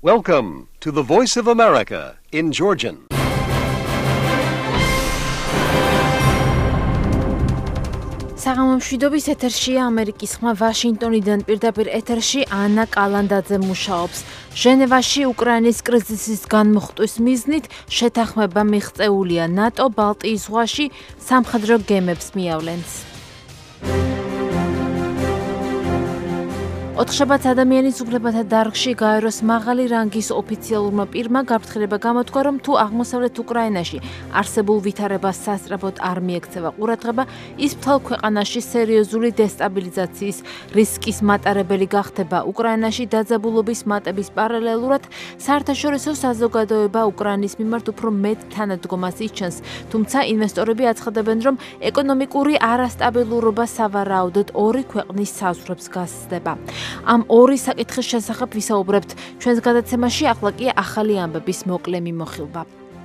Welcome to the Voice of America in Georgian. საღამომშვიდობის ეთერშია ამერიკის ხმა ვაშინგტონიდან პირდაპირ ეთერში ანა კალანდაძე მუშაობს. ჟენევაში უკრაინის კრიზისის განმუხტვის მიზნით შეთანხმება მიღწეულია ნატო ბალტიის ზღვაში სამხედრო გემებს მიავლენს. ოთხშაბათს ადამიანის უფლებათა დარგში გაეროს მაღალი რანგის ოფიციალურმა პირმა გაფრთხილება გამოთქვა, რომ თუ აღმოსავლეთ უკრაინაში არსებულ ვითარებას სასწრაფოდ არ მიექცევა ყურადღება, ის მთელ ქვეყანაში სერიოზული დესტაბილიზაციის რისკის მატარებელი გახდება. უკრაინაში დაძაბულობის მატების პარალელურად საერთაშორისო საზოგადოება უკრაინის მიმართ უფრო მეტ თანადგომას იჩენს, თუმცა ინვესტორები აცხადებენ, რომ ეკონომიკური არასტაბილურობა სავარაუდოდ ორი ქვეყნის საზღვრებს გასცდება. ამ ორი საკითხის შესახებ ვისაუბრებთ ჩვენს გადაცემაში, ახლა კი ახალი ამბების მოკლე მიმოხილვა.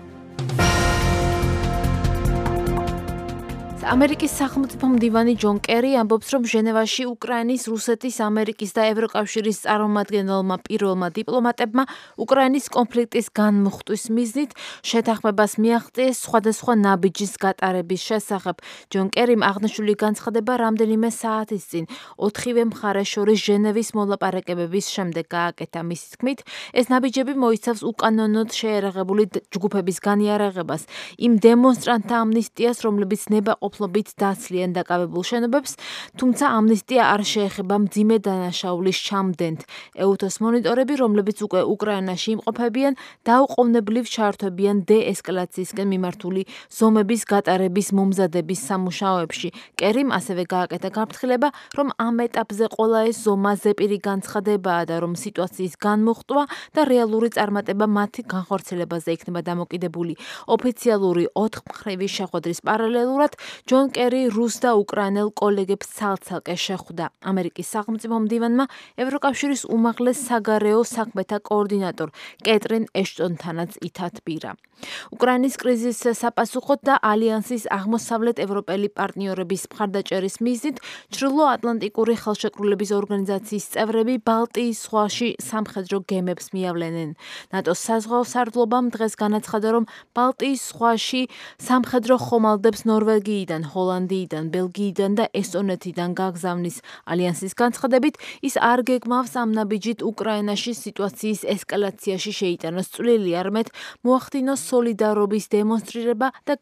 ამერიკის სახელმწიფო მდივანი ჯონ კერი ამბობს, რომ ჟენევაში უკრაინის, რუსეთის, ამერიკის და ევროკავშირის წარმომადგენელმა პირველმა დიპლომატებმა უკრაინის კონფლიქტის განმუხტვის მიზნით შეთანხმებას მიაღწიეს სხვადასხვა ნაბიჯის გატარების შესახებ. ჯონ კერიმ აღნიშნული განცხადება რამდენიმე საათის წინ ოთხივე მხარეს შორის ჟენევის მოლაპარაკებების შემდეგ გააკეთა. მისი თქმით, ეს ნაბიჯები მოიცავს უკანონოდ შეერაღებული ჯგუფების განიარაღებას, იმ დემონსტრანტთა ამნისტიას, რომლებიც ნებაყოფლობით დაცლიან დაკავებულ შენობებს, თუმცა ამნისტია არ შეეხება მძიმე დანაშაულის ჩამდენთ. ეუთოს მონიტორები, რომლებიც უკვე უკრაინაში იმყოფებიან, დაუყოვნებლივ ჩაერთვებიან დეესკალაციისკენ მიმართული ზომების გატარების მომზადების სამუშაოებში. კერიმ ასევე გააკეთა გაფრთხილება, რომ ამ ეტაპზე ყველა ეს ზომა ზეპირი განცხადებაა და რომ სიტუაციის განმუხტვა და რეალური წარმატება მათი განხორციელებაზე იქნება დამოკიდებული. ოფიციალური ოთხმხრივი შეხვედრის პარალელურად ჯონ კერი რუს და უკრაინელ კოლეგებს ცალ-ცალკე შეხვდა. ამერიკის სახელმწიფო მდივანმა ევროკავშირის უმაღლეს საგარეო საქმეთა კოორდინატორ კეტრინ ეშტონთანაც ითათბირა. უკრაინის კრიზისს საპასუხოდ და ალიანსის აღმოსავლეთ ევროპელი პარტნიორების მხარდაჭერის მიზნით ჩრდილო-ატლანტიკური ხელშეკრულების ორგანიზაციის წევრები ბალტიის ზღვაში სამხედრო გემებს მიავლენენ. ნატოს საზღვაო სარდლობამ დღეს განაცხადა, რომ ბალტიის ზღვაში სამხედრო ხომალდებს ნორვეგიიდან, ჰოლანდიიდან, ბელგიიდან და ესტონეთიდან გაგზავნის. ალიანსის განცხადებით, ის არ გეგმავს ამ ნაბიჯით უკრაინაში სიტუაციის ესკალაციაში შეიტანოს წვლილი, არამედ მოახდინოს სოლიდარობის დემონსტრირება და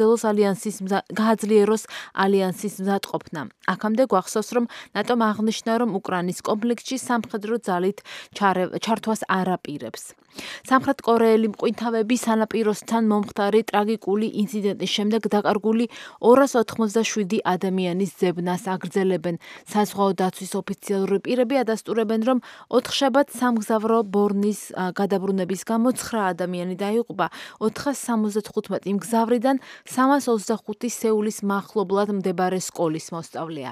გააძლიეროს ალიანსის მზადყოფნა. აქამდე გვახსოვს, რომ ნატომ აღნიშნა, რომ უკრაინის კონფლიქტში სამხედრო ძალით ჩართვას არ აპირებს. სამხრეთკორეელი მყინვარები სანაპიროსთან მომხდარი ტრაგიკული ინციდენტის შემდეგ დაკარგული 287 ადამიანის ძებნას აგრძელებენ. საზღვაო დაცვის ოფიციალური პირები ადასტურებენ, რომ ოთხშაბათს სამგზავრო ბორნის გადაბრუნების გამო 9 ადამიანი დაიღუპა. 475 მგზავრიდან 325 სეულის მახლობლად მდებარე სკოლის მოსწავლეა.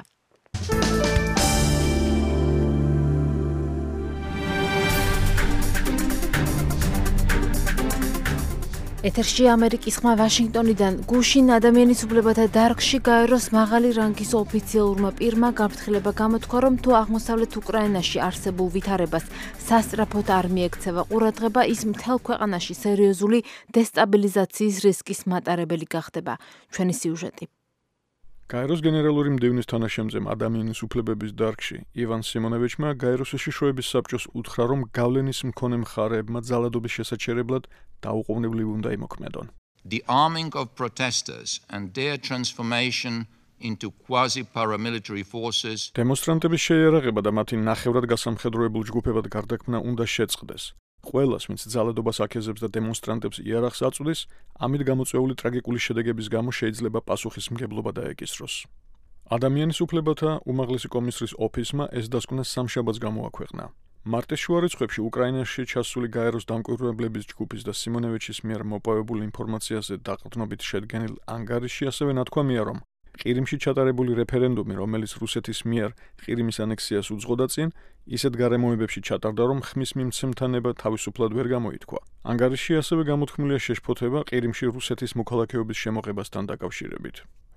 ეთერში ამერიკის ხმა ვაშინგტონიდან გუშინ ადამიანის უფლებათა დარგში გაეროს მაღალი რანგის ოფიციალურმა პირმა გაფრთხილება გამოთქვა, რომ თუ აღმოსავლეთ უკრაინაში არსებულ ვითარებას სასწრაფოდ არ მიექცევა ყურადღება, ის მთელ ქვეყანაში სერიოზული დესტაბილიზაციის რისკის მატარებელი გახდება. ჩვენი სიუჟეტი. გაეროს გენერალური მდივნის თანაშემწემ ადამიანის უფლებების დარგში ივან სიმონოვიჩმა გაეროს უშიშროების საბჭოს უთხრა, რომ გავლენის მქონე მხარეებმა ძალადობის შესაჩერებლად დაუყოვნებლივ უნდა იმოქმედონ. The arming of protesters and their transformation into quasi-paramilitary forces. დემონსტრანტების შეიარაღება და მათი ნახევრად გასამხედროებულ ჯგუფებად გარდაქმნა უნდა შეწყდეს. ყველას, ვინც ძალადობას აქეზებს და დემონსტრანტებს იარაღს აწვდის, ამით გამოწვეული ტრაგიკული შედეგების გამო შეიძლება პასუხისმგებლობა დაეკისროს. ადამიანის უფლებათა უმაღლესი კომისრის ოფისმა ეს დასკვნა სამშაბათს გამოაქვეყნა. მარტის შუა რიცხვებში უკრაინაში ჩასული გაეროს დამკვირვებლების ჯგუფის და სიმონოვიჩის მიერ მოპოვებულ ინფორმაციაზე დაყრდნობით შედგენილ ანგარიშში ასევე ნათქვამია, რომ ყირიმში ჩატარებული რეფერენდუმი, რომელიც რუსეთის მიერ ყირიმის ანექსიას უძღოდა წინ, ისეთ გარემოებებში ჩატარდა, რომ ხმის მიმცემთანება თავისუფლად ვერ გამოითქვა. ანგარიშში ასევე გამოთქმულია შეშფოთება ყირიმში რუსეთის მოქალაქეობის შემოღებასთან დაკავშირებით.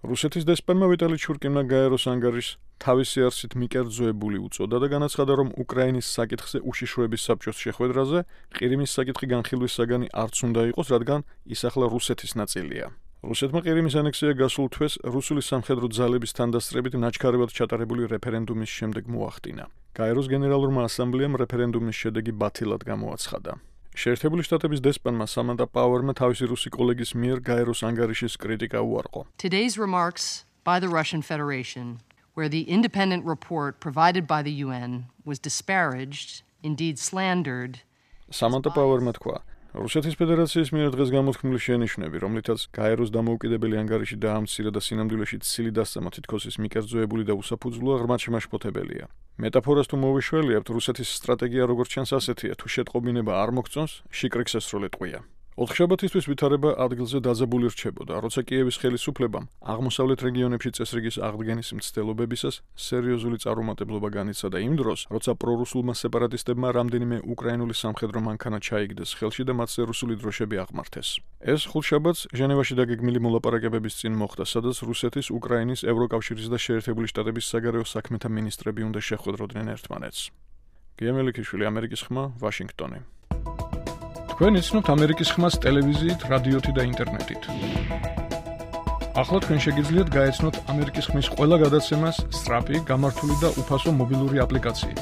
რუსეთის დესპანმა ვიტალი ჩურკინმა გაეროს ანგარიშს თავისი არსით მიკერძოებული უწოდა და განაცხადა, რომ უკრაინის საკითხზე უშიშროების საბჭოს შეხვედრაზე ყირიმის საკითხი განხილვის საგანი არც უნდა იყოს, რადგან ის ახლა რუსეთის ნაწილია. რუსეთმა ყირიმის ანექსია გასულ თვეს რუსული სამხედრო ძალების თანდასწრებით ნაჩქარებად ჩატარებული რეფერენდუმის შემდეგ მოახდინა. გაეროს გენერალურმა ასამბლეამ რეფერენდუმის შედეგი ბათილად გამოაცხადა. შეერთებული შტატების დესპანმა სამანტა პაუერმა თავისი რუსი კოლეგის მიერ გაეროს ანგარიშის კრიტიკა უარყო. Today's remarks by the Russian Federation, where the independent report provided by the UN was disparaged, indeed slandered. სამანტა პაუერმა თქვა, რუსეთის ფედერაციის მიერ დღეს გამოთქმული შენიშვნები, რომლითაც გაეროს დამოუკიდებელი ანგარიში დაამცირა და სინამდვილეში ცილი დასწამა თითქოს ის მიკერძოებული და უსაფუძვლოა, ღრმად შემაშფოთებელია. მეტაფორას თუ მოვიშველიებთ, რუსეთის სტრატეგია როგორც ჩანს ასეთია, თუ შეტყობინება არ მოგწონს, შიკრიკს ესროლეტყვია. ოთხშაბათისთვის ვითარება ადგილზე დაძაბული რჩებოდა, როცა კიევის ხელისუფლებამ აღმოსავლეთ რეგიონებში წესრიგის აღდგენის მცდელობებისას სერიოზული წარუმატებლობა განიცადა იმ დროს, როცა პრორუსულმა სეპარატისტებმა რამდენიმე უკრაინული სამხედრო მანქანა ჩაიგდეს ხელში და მათზე რუსული დროშები აღმართეს. ეს ხუთშაბათს ჟენევაში დაგეგმილი მოლაპარაკებების წინ მოხდა, სადაც რუსეთის, უკრაინის, ევროკავშირის და შეერთებული შტატების საგარეო საქმეთა მინისტრები უნდა შეხვედროდნენ ერთმანეთს. გია მელიქიშვილი, ამერიკის ხმა, ვაშინგტონი. თქვენ იცნობთ ამერიკის ხმას ტელევიზიით, რადიოთი და ინტერნეტით. ახლა თქვენ შეგიძლიათ გაეცნოთ ამერიკის ხმის ყველა გადაცემას სწრაფი, გამართული და უფასო მობილური აპლიკაციით.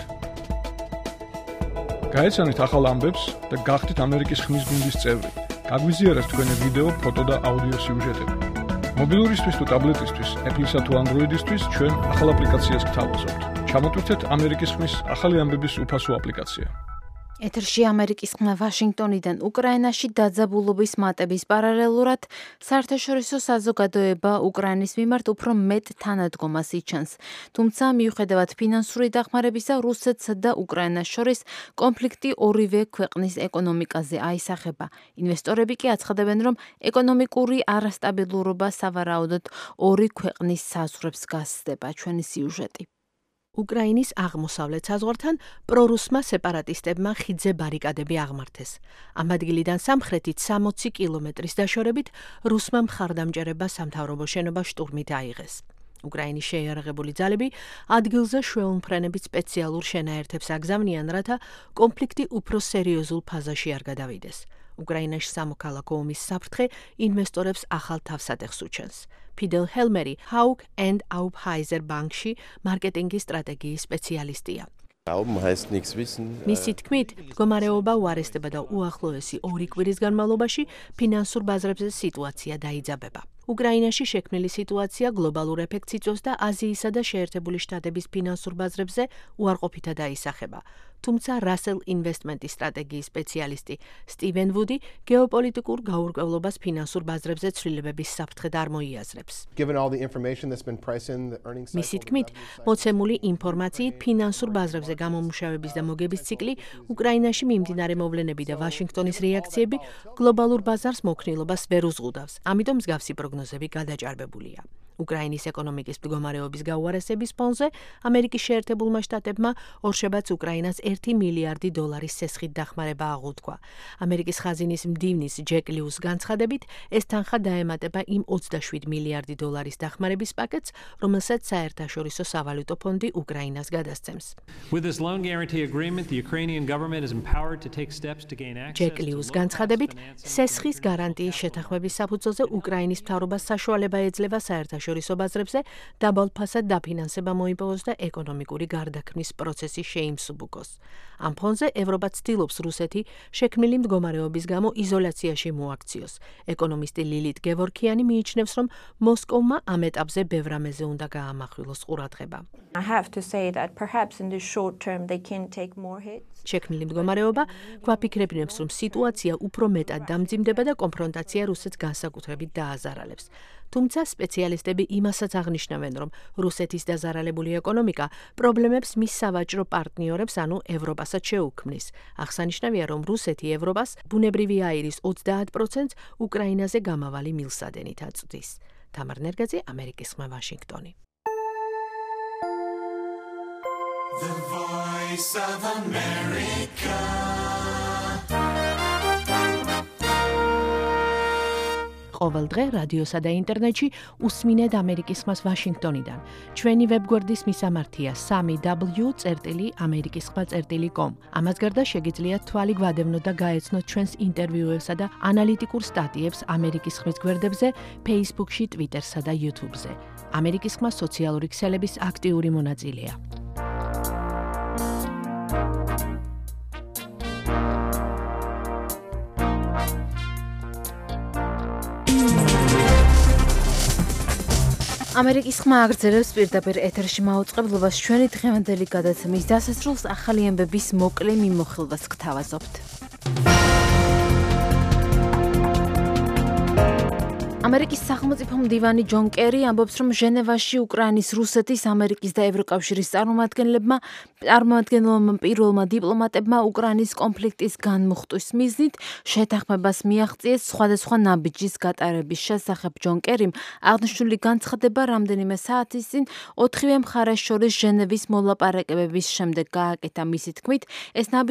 გაეცანით ახალ ამბებს და გახდით ამერიკის ხმის გუნდის წევრი. გაგვიზიარეთ თქვენი ვიდეო, ფოტო და აუდიო სიუჟეტები. მობილურისთვის თუ ტაბლეტისთვის, Apple-ისა თუ Android-ისთვის ჩვენ ახალ აპლიკაციას გთავაზობთ. ჩამოტვირთეთ ამერიკის ხმის ახალი ამბების უფასო აპლიკაცია. ეთერში ამერიკის ხმა ვაშინგტონიდან უკრაინაში დაძაბულობის მატების პარალელურად საერთაშორისო საზოგადოება უკრაინის მიმართ უფრო მეტ თანადგომას იჩენს. თუმცა მიუხედავად ფინანსური დახმარებისა, რუსეთსა და უკრაინას შორის კონფლიქტი ორივე ქვეყნის ეკონომიკაზე აისახება. ინვესტორები კი აცხადებენ, რომ ეკონომიკური არასტაბილურობა სავარაუდოდ ორი ქვეყნის საზღვრებს გასცდება. ჩვენი სიუჟეტი. უკრაინის აღმოსავლეთ საზღვართან პრორუსმა სეპარატისტებმა ხიდზე ბარიკადები აღმართეს. ამ ადგილიდან სამხრეთით 60 კილომეტრის დაშორებით რუსმა მხარდამჭერება სამთავრობო შენობა შტურმით აიღეს. უკრაინის შეიარაღებული ძალები ადგილზე შვეულმფრენებით სპეციალურ შენაერთებს აგზავნიან, რათა კონფლიქტი უფრო სერიოზულ ფაზაში არ გადავიდეს. უკრაინაში სამოქალაქო ომის საფრთხე ინვესტორებს ახალ თავსატეხს უჩენს. ფიდელ ჰელმერი ჰაუკ and Aufhäuser ბანკში მარკეტინგის სტრატეგიის სპეციალისტია. მისი თქმით, მდგომარეობა უარესდება და უახლოესი 2 კვირის განმავლობაში ფინანსურ ბაზრებზე სიტუაცია დაიძაბება. უკრაინაში შექმნილი სიტუაცია გლობალურ ეფექტს იწვევს და აზიისა და შეერთებული შტატების ფინანსურ ბაზრებზე უარყოფითად აისახება. თუმცა რასელ ინვესტმენტის სტრატეგიის სპეციალისტი სტივენ ვუდი გეოპოლიტიკურ გაურკვევლობას ფინანსურ ბაზრებზე ცვლილებების საფრთხედ არ მოიაზრებს. მისი თქმით, მოცემული ინფორმაციით ფინანსურ ბაზრებზე გამომუშავების და მოგების ციკლი, უკრაინაში მიმდინარე მოვლენები და ვაშინგტონის რეაქციები გლობალურ ბაზარს მოქნილობას ვერ უზღუდავს. ამიტომ მსგავსი პროგნოზები გადაჭარბებულია. უკრაინის ეკონომიკის მდგომარეობის გაუარესების ფონზე ამერიკის შეერთებულმა შტატებმა ორშაბათს უკრაინას $1 მილიარდი სესხით დახმარება აღუთქვა. ამერიკის ხაზინის მდივნის ჯეკ ლიუს განცხადებით, ეს თანხა დაემატება იმ $27 მილიარდი დახმარების პაკეტს, რომელსაც საერთაშორისო სავალუტო ფონდი უკრაინას გადასცემს. ჯეკ ლიუს განცხადებით, სესხის გარანტიის შეთანხმების საფუძველზე უკრაინის მთავრობას საშუალება ეძლევა საერთაშორისო ბაზრებზე დაბალფასად დაფინანსება მოიპოვოს და ეკონომიკური გარდაქმნის პროცესი შეიმსუბუქოს. ამ ფონზე ევროპა ცდილობს რუსეთი შექმნილი მდგომარეობის გამო იზოლაციაში მოაქციოს. ეკონომისტი ლილით გევორქიანი მიიჩნევს, რომ მოსკოვმა ამ ეტაპზე ბევრ რამეზე უნდა გაამახვილოს ყურადღება. შექმნილი მდგომარეობა გვაფიქრებინებს, რომ სიტუაცია უფრო მეტად დამძიმდება და კონფრონტაცია რუსეთს განსაკუთრებით დააზარალებს. თუმცა სპეციალისტები იმასაც აღნიშნავენ, რომ რუსეთის დაზარალებული ეკონომიკა პრობლემებს მის სავაჭრო პარტნიორებს, ანუ ევროპასაც შეუქმნის. აღსანიშნავია, რომ რუსეთი ევროპას ბუნებრივი აირის 30%-ს უკრაინაზე გამავალი მილსადენით აწვდის. თამარ ნერგაძე, ამერიკის ხმა, ვაშინგტონი. The Voice of America. ყოველ დღე რადიოსა და ინტერნეტში უსმინეთ ამერიკის ხმას ვაშინგტონიდან. ჩვენი ვებგვერდის მისამართია 3w.amerikiskhma.com. ამას გარდა შეგიძლიათ თვალი გვადევნოთ და გაეცნოთ ჩვენს ინტერვიუებსა და ანალიტიკურ სტატიებს ამერიკის ხმის გვერდებზე, Facebook-ში, Twitter-სა და YouTube-ზე. ამერიკის ხმა სოციალური ქსელების აქტიური მონაწილეა. ამერიკის ხმა აგრძელებს პირდაპირ ეთერში მაუწყებლობას ჩვენი დღევანდელი გადაცემის დასასრულს ახალი ამბების მოკლე მიმოხილვას გთავაზობთ. ამერიკის სახელმწიფო მდივანი ჯონ კერი ამბობს, რომ ჟენევაში უკრაინის, რუსეთის, ამერიკის და ევროკავშირის წარმომადგენლებმა პირველმა დიპლომატებმა უკრაინის კონფლიქტის განმუხტვის მიზნით შეთანხმებას მიაღწიეს სხვადასხვა ნაბიჯის გატარების შესახებ. ჯონ კერიმ აღნიშნული განცხადება რამდენიმე საათის წინ 4-ვე მხარეს შორის ჟენევის მოლაპარაკებების შემდეგ გააკეთა. მისი თქმით, ეს